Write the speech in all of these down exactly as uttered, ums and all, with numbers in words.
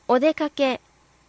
お出かけ。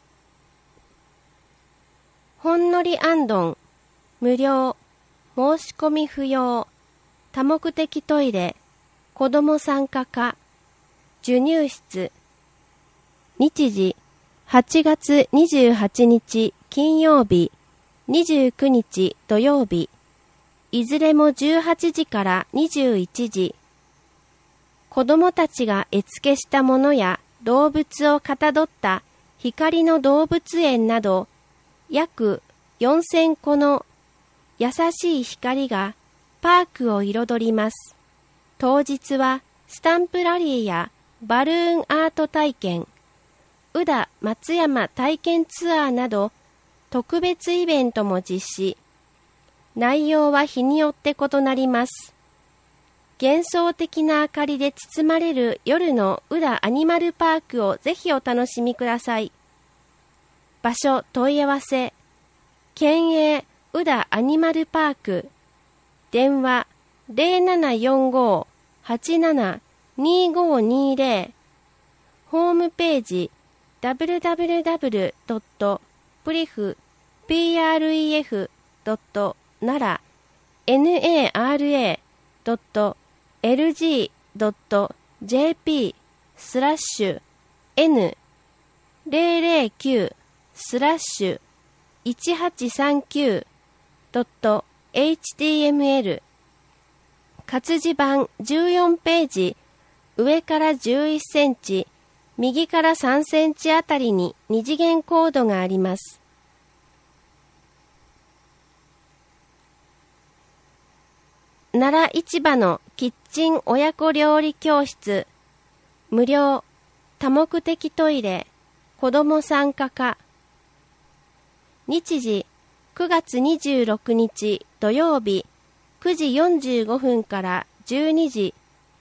ほんのりあんどん、無料、申し込み不要、多目的トイレ、子ども参加可、授乳室。日時、はちがつにじゅうはちにち金曜日、にじゅうくにち土曜日、いずれもじゅうはちじからにじゅういちじ。子どもたちが絵付けしたものや動物をかたどった光の動物園など、約よんせんこの優しい光がパークを彩ります。当日はスタンプラリーやバルーンアート体験、宇田松山体験ツアーなど特別イベントも実施。内容は日によって異なります。幻想的な明かりで包まれる夜の宇田アニマルパークをぜひお楽しみください。場所問い合わせ、県営宇田アニマルパーク、電話 ゼロななよんご はちなな にごにゼロ、ホームページ ダブリュダブリュダブリュドットプリフ ピーアールイーエフ ドットナラ ナラ ドットエルジー ドットジェーピー スラッシュ エヌ ゼロゼロきゅう スラッシュ いちはちさんきゅう ドット エイチティーエムエル 活字版じゅうよんページ、上からじゅういっセンチ、右からさんセンチあたりに二次元コードがあります。奈良市場のキッチン親子料理教室、無料、多目的トイレ、子ども参加可。日時、くがつにじゅうろくにち土曜日、くじよんじゅうごふんからじゅうにじ。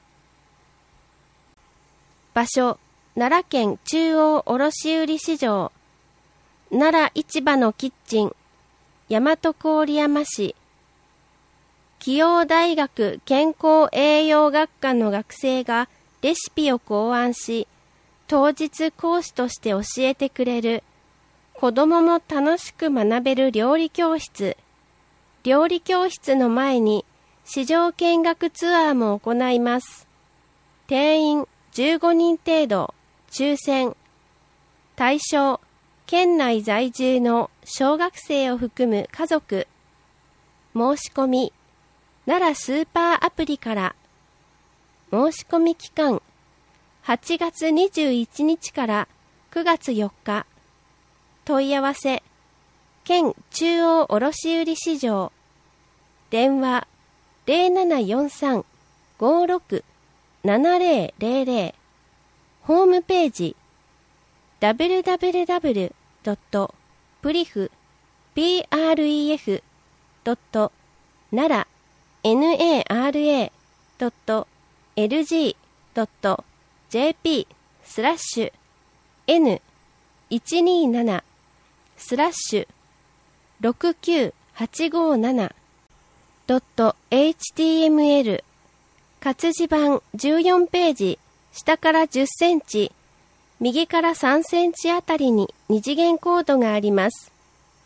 場所、奈良県中央卸売市場、奈良市場のキッチン、大和郡山市。紀応大学健康栄養学科の学生がレシピを考案し、当日講師として教えてくれる、子どもも楽しく学べる料理教室。料理教室の前に市場見学ツアーも行います。定員じゅうごにん程度、抽選。対象、県内在住の小学生を含む家族。申し込み、奈良スーパーアプリから。申し込み期間、はちがつにじゅういちにちからくがつよっか。問い合わせ、県中央卸売市場。電話 ゼロななよんさん ごろく ななゼロゼロゼロ。ホームページ ダブリュダブリュダブリュドットプリフ ピーアールイーエフ ドットナラ ナラ ドットエルジー ドットジェーピー スラッシュ エヌ いちにーなな スラッシュ ろくきゅうはちごなな ドット エイチティーエムエル 活字版じゅうよんページ、下からじゅっセンチ、右からさんセンチあたりに二次元コードがあります。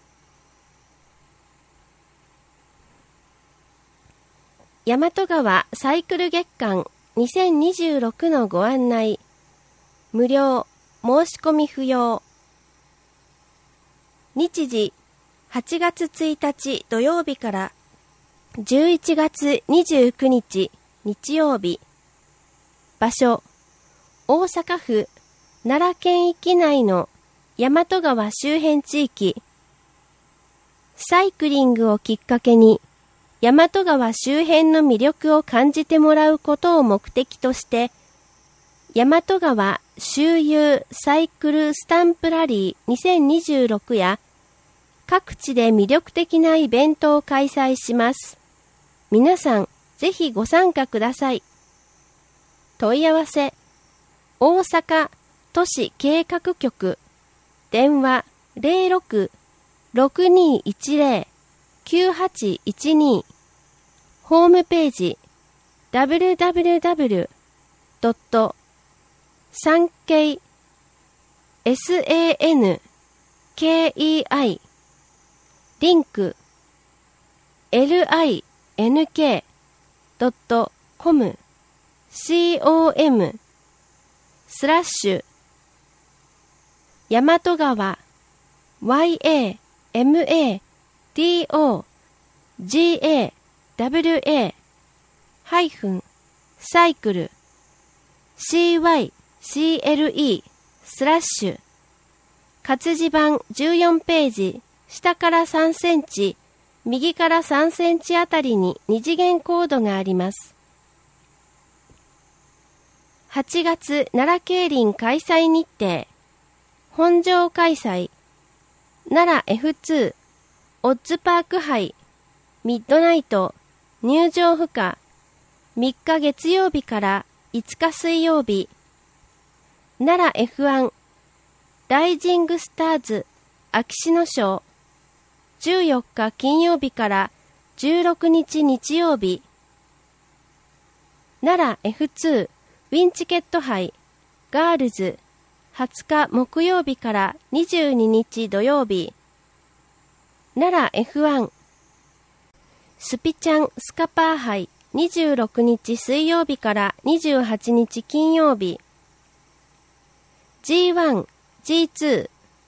大和川サイクル月間にせんにじゅうろくのご案内。無料、申し込み不要。日時、はちがつついたち土曜日からじゅういちがつにじゅうくにち日曜日。場所、大阪府奈良県域内の大和川周辺地域。サイクリングをきっかけに大和川周辺の魅力を感じてもらうことを目的として、大和川周遊サイクルスタンプラリーにせんにじゅうろくや各地で魅力的なイベントを開催します。皆さん、ぜひご参加ください。問い合わせ、大阪都市計画局、電話 ゼロろく ろくにいちゼロ きゅうはちいちに、ホームページ ダブリュダブリュダブリュ ドット サンケイエスエーエヌケーイーアイ リンク エルアイエヌケードットコム com スラッシュ大和川 yamadogwa ハイフンサイクル cycle スラッシュ活字版じゅうよんページ下からさんセンチ右からさんセンチあたりに二次元コードがあります。はちがつ奈良競輪開催日程本場開催奈良 エフツー オッズパーク杯ミッドナイト入場不可みっか月曜日からいつか水曜日奈良 エフワン ライジングスターズ秋篠賞じゅうよっか金曜日からじゅうろくにち日曜日奈良 エフツー ウィンチケット杯ガールズはつか木曜日からにじゅうににち土曜日奈良 エフワン スピチャンスカパー杯にじゅうろくにち水曜日からにじゅうはちにち金曜日 ジーワン、ジーツ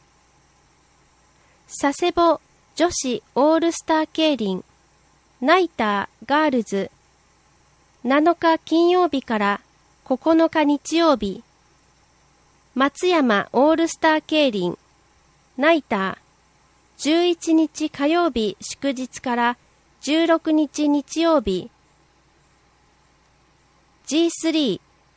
ー 佐世保女子オールスター競輪ナイターガールズなのか金曜日からここのか日曜日松山オールスター競輪ナイターじゅういちにち火曜日祝日からじゅうろくにち日曜日 ジースリー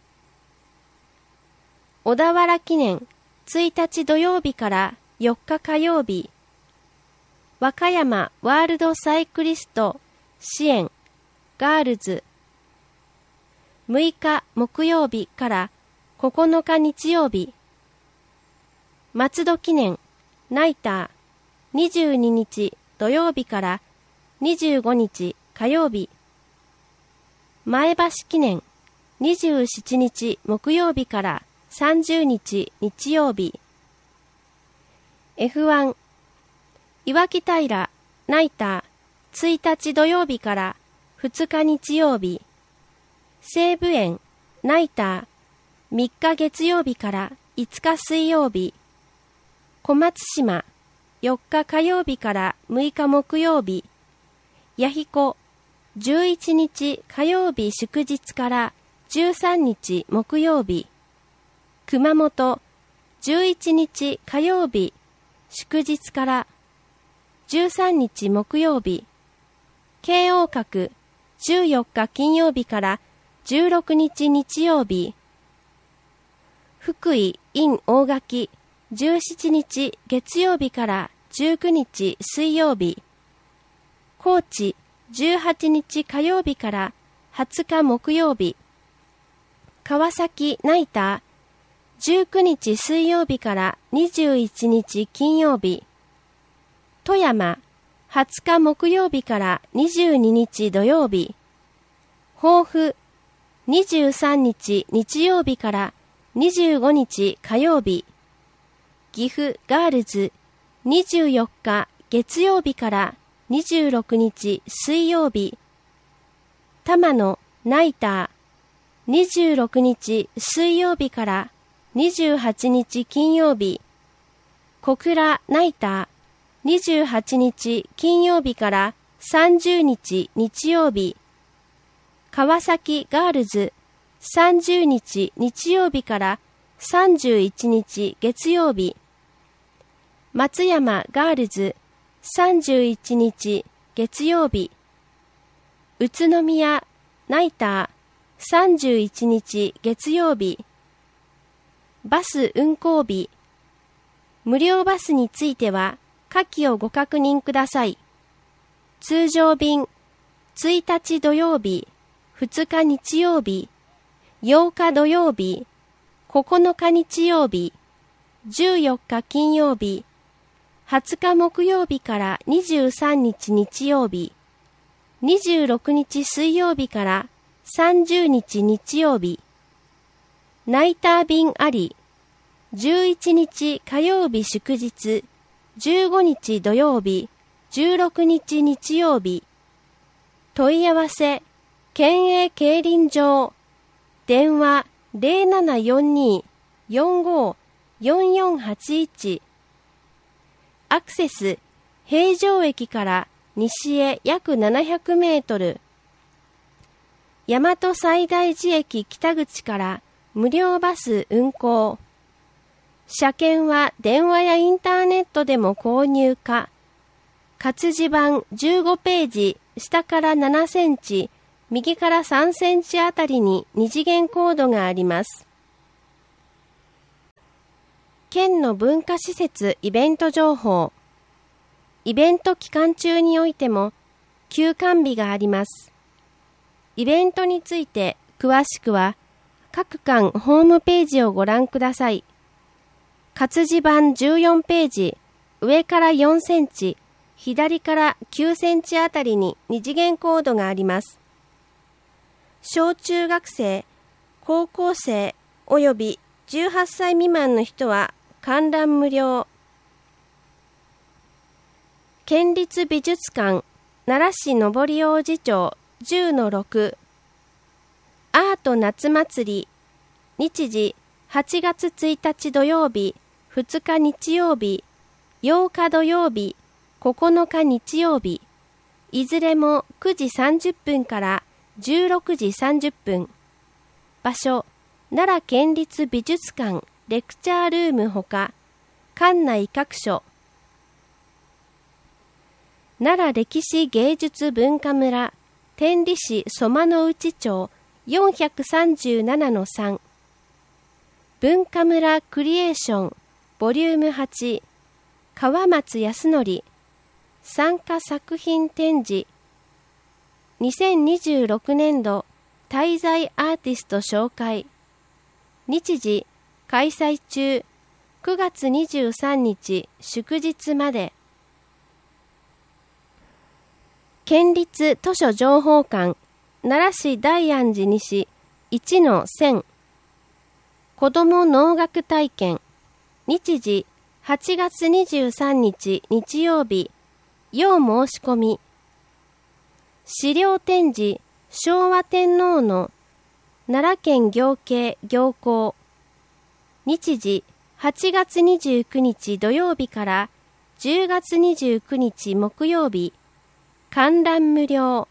小田原記念ついたち土曜日からよっか火曜日和歌山ワールドサイクリスト支援ガールズむいか木曜日からここのか日曜日松戸記念ナイターにじゅうににち土曜日からにじゅうごにち火曜日前橋記念にじゅうしちにち木曜日からさんじゅうにち日曜日 エフワン 岩木平ナイターついたち土曜日からふつか日曜日西武園ナイターみっか月曜日からいつか水曜日小松島よっか火曜日からむいか木曜日弥彦じゅういちにち火曜日祝日からじゅうさんにち木曜日熊本じゅういちにち火曜日祝日からじゅうさんにち木曜日京王閣じゅうよっか金曜日からじゅうろくにち日曜日福井 in 大垣じゅうしちにち月曜日からじゅうくにち水曜日高知じゅうはちにち火曜日からはつか木曜日川崎ナイターじゅうくにち水曜日からにじゅういちにち金曜日富山はつか木曜日からにじゅうににち土曜日甲府にじゅうさんにち日曜日からにじゅうごにち火曜日岐阜ガールズにじゅうよっか月曜日からにじゅうろくにち水曜日玉野ナイターにじゅうろくにち水曜日からにじゅうはちにち金曜日小倉ナイターにじゅうはちにち金曜日からさんじゅうにち日曜日川崎ガールズさんじゅうにち日曜日からさんじゅういちにち月曜日松山ガールズさんじゅういちにち月曜日宇都宮ナイターさんじゅういちにち月曜日バス運行日無料バスについては下記をご確認ください。通常便ついたち土曜日ふつか日曜日ようか土曜日ここのか日曜日じゅうよっか金曜日はつか木曜日からにじゅうさんにち日曜日にじゅうろくにち水曜日からさんじゅうにち日曜日ナイター便ありじゅういちにち火曜日祝日、じゅうごにち土曜日、じゅうろくにち日曜日。問い合わせ、県営競輪場。電話 ゼロななよんに よんご よんよんはちいち。アクセス、平城駅から西へ約ななひゃくメートル。大和西大寺駅北口から無料バス運行。車券は電話やインターネットでも購入可。活字版じゅうごページ、下からななセンチ、右からさんセンチあたりに二次元コードがあります。県の文化施設イベント情報。イベント期間中においても休館日があります。イベントについて詳しくは各館ホームページをご覧ください。活字版じゅうよんページ、上からよんセンチ、左からきゅうセンチあたりに二次元コードがあります。小中学生、高校生およびじゅうはっさい未満の人は観覧無料。県立美術館奈良市上大路町 じゅうのろく アート夏祭り日時はちがつついたち土曜日、ふつか日曜日、ようか土曜日、ここのか日曜日、いずれもくじさんじゅっぷんからじゅうろくじさんじゅっぷん。場所、奈良県立美術館レクチャールームほか、館内各所。奈良歴史芸術文化村天理市曽間の内町 よんひゃくさんじゅうななのさん。文化村クリエーションボリュームはち、川松康則参加作品展示。にせんにじゅうろくねんど滞在アーティスト紹介。日時開催中、くがつにじゅうさんにち祝日まで。県立図書情報館奈良市大安寺西 いちのせん。子ども能楽体験。日時はちがつにじゅうさんにち日曜日。要申し込み。資料展示昭和天皇の奈良県行慶行幸。日時はちがつにじゅうくにち土曜日からじゅうがつにじゅうくにち木曜日。観覧無料。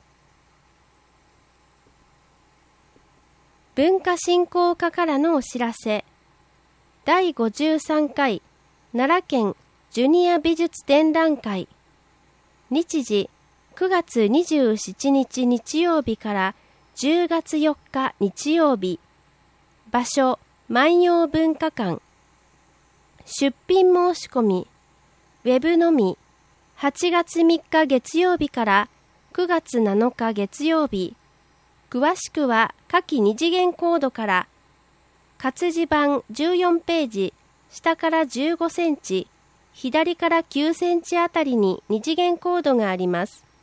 文化振興課からのお知らせ。だいごじゅうさんかい奈良県ジュニア美術展覧会。日時くがつにじゅうしちにち日曜日からじゅうがつよっか日曜日。場所、万葉文化館。出品申し込み。ウェブのみ。はちがつみっか月曜日からくがつなのか月曜日。詳しくは下記二次元コードから。活字版じゅうよんページ、下からじゅうごセンチ、左からきゅうセンチあたりに二次元コードがあります。